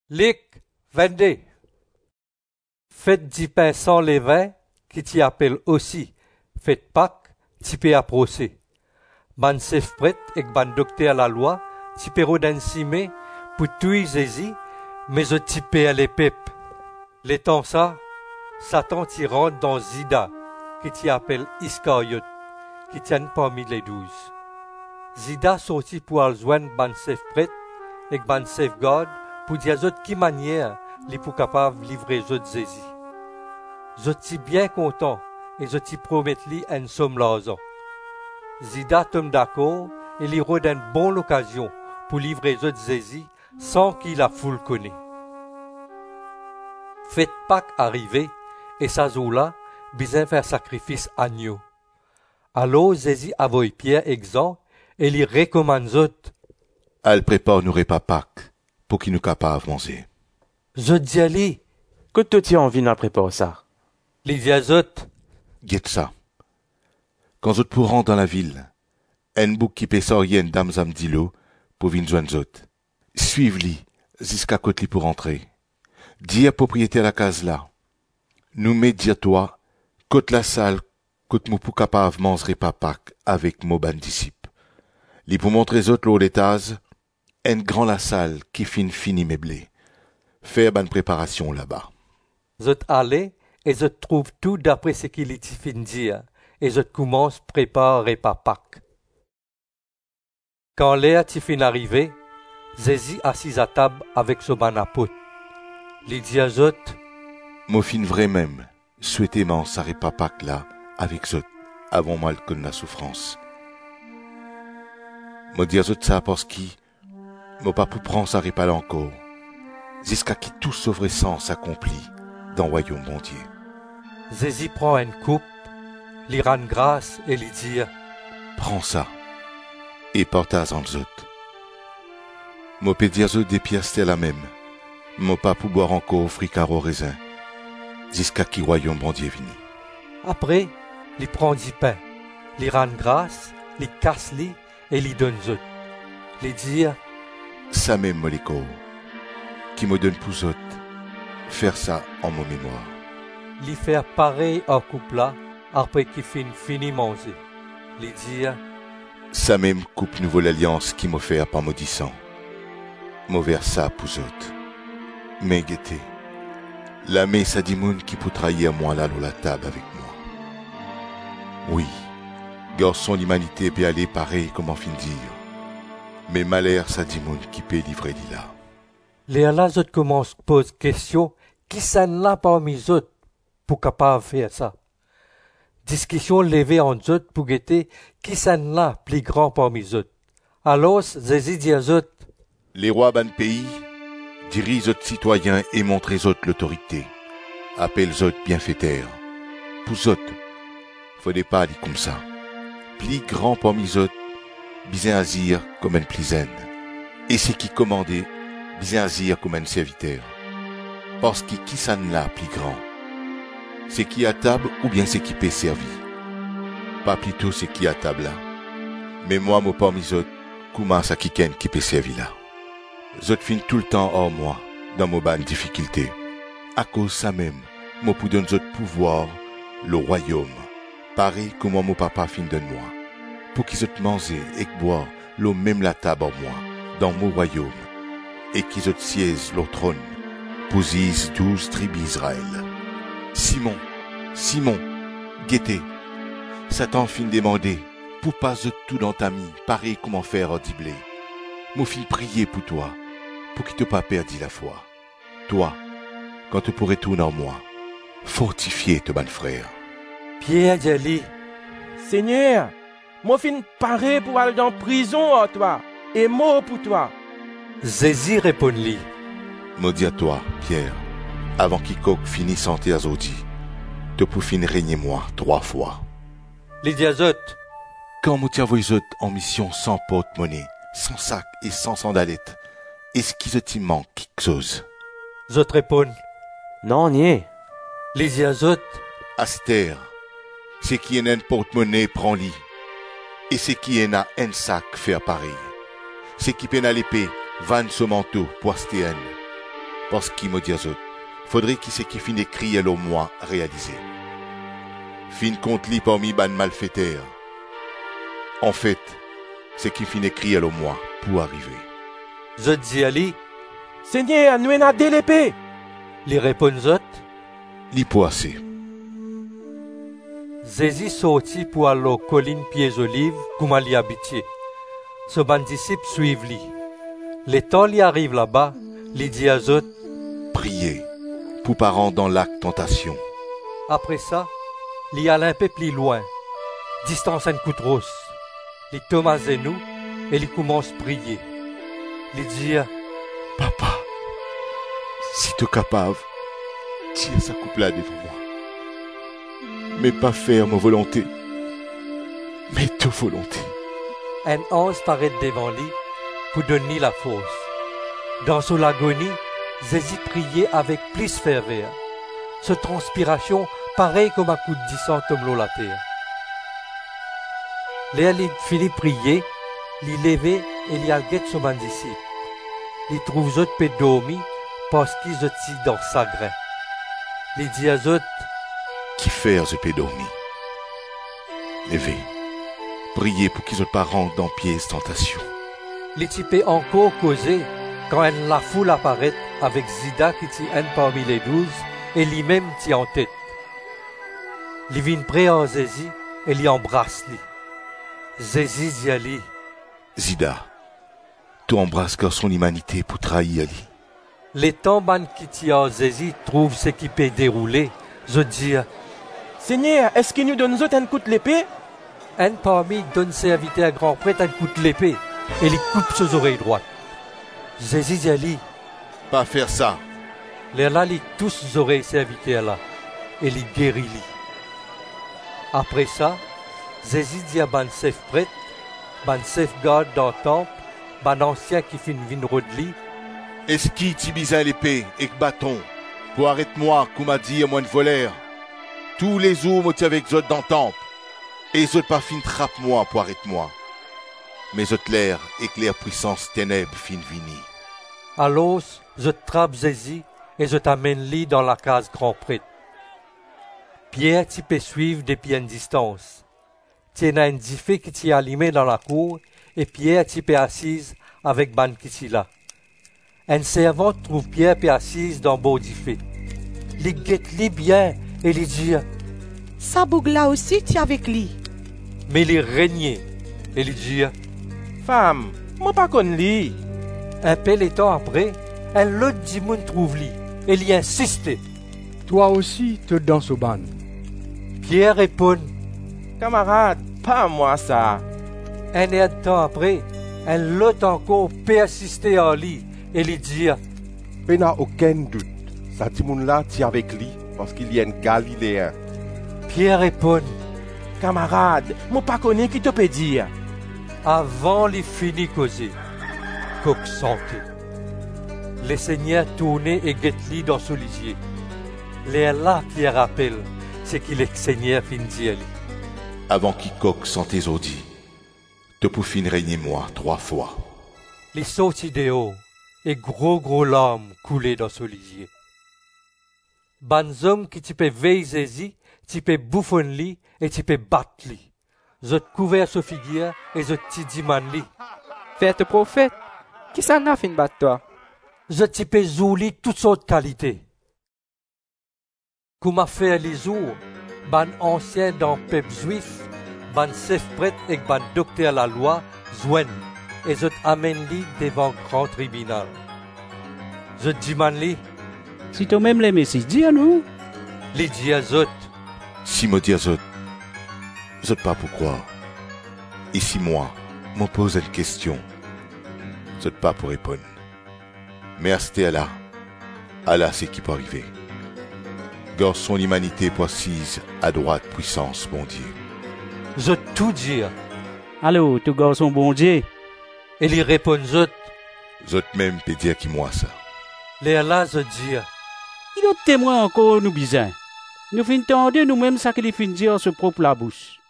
Luc 22. Fête du pain sans levain, qui t'y appelle aussi fête Pâques, t'y peut approcher. Ban chef prêtre et ban docteur la loi, t'y peut rodansimé, pour tout Jésus, mais je t'y peux aller pep. Les temps ça, Satan t'y rentre dans Zida, qui t'y appelle Iscariote, qui tient parmi les 12. Zida sorti pour aller joindre ban chef prêtre et ban chef garde, pour dire de qui manière les pour capable livrer Jésus. Je suis bien content et je t'y promets li une somme l'argent. Zida tombe d'accord et lui redonne une bonne occasion pour livrer Jésus sans qu'il la foule connaît. Fête Pâques arrivée et sa jour-là, besoin faire sacrifice agneau. Alors Jésus avoue Pierre exempt et lui recommande autres. Elle prépare nos repas Pâques pour qu'il nous capable manger. Je dis à lui, que te tiens envie de préparer ça? les diazotes, Guette ça. Quand vous pour rentrer dans la ville, un bouc qui peut sortir une dame zamdilo pour venir joindre zot. Suivez-li jusqu'à côté pour entrer. Dis à propriétaire la case là. Nous met dire toi, côte la salle, côte mou pour capable manger pas Pâques avec mon ban disciple. Li pour montrer zot l'eau d'étage, un grand la salle qui fini meublé. Faire bonne préparation là-bas. je allais et je trouve tout d'après ce qu'il y fin dire et je commence préparer pas Pâques. Quand Léa t'y fin arrivé, Jésus assis à table avec son banapot. Les diazotes, Mo fin vrai même, souhaitement ça pas Pâques là, avec zot, avant moi le la souffrance. Mo dire zot ça parce qui, mo pas pour prendre ça pas là encore, jusqu'à qui tout sauverait sens s'accomplit dans le royaume bon Dieu. Jésus prend une coupe, lui rend grâce et lui dit, Prends ça, et porte-à en zot. Mo peut dire zot des pièces c'est la même, mo pas pour boire encore fricard au raisin, jusqu'à qui royaume bon Dieu vini. après, lui prend du pain, lui rend grâce, lui casse-li et lui donne zot. Lui dit, Ça même moléco, qui me donne pour zot, faire ça en mon mémoire. lui faire pareil au couple là, après qu'il fini manger. Lui dit, Ça même coupe nouveau l'alliance qui m'a fait par maudissant. Mauvais ça pour zot. Mais guettez, la main ça dit moun qui peut trahir moi là la table avec moi. Oui, garçon l'humanité peut aller pareil comme en fin dire. Mais malheur ça dit moun qui peut livrer là. les là autres commencent pose question, qui s'en là parmi les autres pour capable faire ça? Discussion levée en autres pour guetter qui s'en là plus grand parmi les autres. Alors, Jésus dit aux autres, Les rois ban pays dirigent autres citoyens et montrent autres l'autorité. Appellent autres bienfaiteurs. Pour autres, faudrait pas aller comme ça. Plus grand parmi autres, bien agir comme un plisaine. Et c'est qui commandait, bien agir comme un serviteur. Parce que qui s'en là plus grand? C'est qui à table ou bien c'est qui peut servir? Pas plutôt c'est qui à table là. Mais moi, mon parmi autres, commence à qui peut servir là. Zot fin tout le temps hors moi, dans mon ban difficulté. À cause ça même, moi pour donner zot pouvoir, le royaume. Pareil comme mon papa fin donne moi. Pour qu'ils zot manger et boire, l'eau même la table en moi, dans mon royaume. Et qu'ils zot siège le trône, pour 12 tribus Israël. Simon, guettez. Satan fin demander, pour pas zot tout dans ta mie, pareil comment faire audible. Moi fin prier pour toi, pour qu'il te pas perdu la foi. Toi, quand tu pourrais tourner en moi, fortifier te ban frère. Pierre dit, Seigneur, moi fin paré pour aller dans prison à toi, et mort pour toi. Jésus répond-lui, Maudit à toi, Pierre, avant quiconque finisse santé à Zodi, te pour finir régner moi 3 fois. les diazotes, Quand nous t'envoie en mission sans porte-monnaie, sans sac et sans sandalette, est-ce qu'il te manque quelque chose? je réponds, Non, nie. les diazotes, Aster, c'est qui en a un porte-monnaie prend-lit, et c'est qui en a un sac fait pareil. C'est qui peine à l'épée, vanne son manteau pour acheter un. Parce qu'il me dit aux autres, faudrait qu'il c'est qui fin écrit au moi réalisé. Fin compte li parmi ban malfaiteurs. En fait, c'est qui fin écrit au moi pour arriver. Zot dit ali, Seigneur, nous en de l'épée. li répond zot, Li poissé. Jésus sorti pour aller aux collines pieds olives, comme li habitué. Ce ban disciple suivent li. Le temps li arrive là-bas, li dit à zot, Priez pour pas rentrer dans l'acte tentation. après ça, li allait un peu plus loin, distance un coup de rousse. Li tombe à genoux et li commence à prier. Li dit, Papa, si tu es capable, tiens sa coupe là devant moi. Mais pas faire ma volonté, mais ta volonté. un ange paraît devant lui pour donner la force. Dans son agonie, Jésus priait avec plus ferveur. Sa transpiration pareil comme un coup de 10 tombe la terre. Léa finit prier, il levé et il guette son disciple. Il trouve autres peu dormi parce qu'ils sont dans sa grain. Il dit à eux, Qui faire ce pédormi? Levez, priez pour qu'ils ne pas rentrent dans pièce tentation. les types encore causé quand la foule apparaît avec Zida qui tient un parmi les 12 et lui-même tient en tête. Il vient près à Jésus et lui embrasse lui. Jésus dit à lui, Zida, tu embrasses car son humanité pour trahir Ali. les tombants qui tient à Jésus trouvent ce qui peut dérouler. Je dis, Seigneur, est-ce qu'il nous donne autres un coup de l'épée? un parmi donne ses invités à grand prêtre un coup de l'épée et lui coupe ses oreilles droites. Jésus dit à lui, Pas faire ça. les là, lui tous ses oreilles ses invités là et lui guérit lui. Après ça, Jésus dit à ban chef prêtre, ban chef garde dans le temple, ban ancien qui fait une vine rodli, Est-ce qui t'y bisa l'épée et le bâton pour arrêter moi, comme m'a dit à moi de voleur? Tous les jours, moi avec zot dans le temple. Et zot pas fin trappe moi pour arrêter moi. Mais zot l'air, éclair puissance ténèbres fin vini. alors je trappe Jésus et je t'amène lui dans la case grand prêtre. Pierre tu peux suivre depuis une distance. Tu as un diffé qui t'y allumé dans la cour et Pierre tu peux assise avec ban qui t'y là. Un servant trouve Pierre puis assise dans beau diffé. Il guette lui bien et lui dit, Ça bouge là aussi, tu es avec lui. mais il régnait et lui dit, Femme, moi pas connu lui. un peu de temps après, un autre dimoun trouve lui et lui insiste. Toi aussi, te danses au ban. Pierre répond. Camarade, pas moi ça. Un et un temps après, un lot encore persistait en lui et lui dit, Il n'y a aucun doute. Ça là tient avec lui parce qu'il y a un Galiléen. Pierre répond, Camarade, moi pas connu qui te peut dire. avant les fini causer, coq santé. Le Seigneur tournait et guette-lui dans son lisier. Les là, Pierre rappelle, c'est qu'il est Seigneur fin dit à lui. Avant quiconque sans tes audits, te pour fin régner moi 3 fois. Les sortit dehors et gros larmes coulaient dans son lisier. Ban hommes qui tu peux veiller Jésus, tu peux bouffonner lui et tu peux battre lui. Je te couvert sa figure et je te dis man lui. Faites prophète, qui ça n'a fin battre toi? Je te peux zouli toutes sortes de qualités. Comme a fait les jours, ban ancien dans peuple juif, ban chef prêtre et ban docteur la loi, joignent et je t'amène lui devant grand tribunal. Je te dis man lui, Si toi-même les messieurs, dis à nous. les dit à zot, Si me dit zot, zot pas pourquoi. Et si moi, me pose une question, zot pas pour répondre. Mais à ce là, Allah c'est qui peut arriver. Gars son humanité pour assise à droite puissance, bon Dieu. je tout dire. Allô, tout garçon bon Dieu. Et il répond zot, Zot même peut dire qui moi ça. les là je dis, Il y a témoin encore nous bizarre. Nous fin tendre nous-mêmes ça qu'il fin dire en se propre la bouche.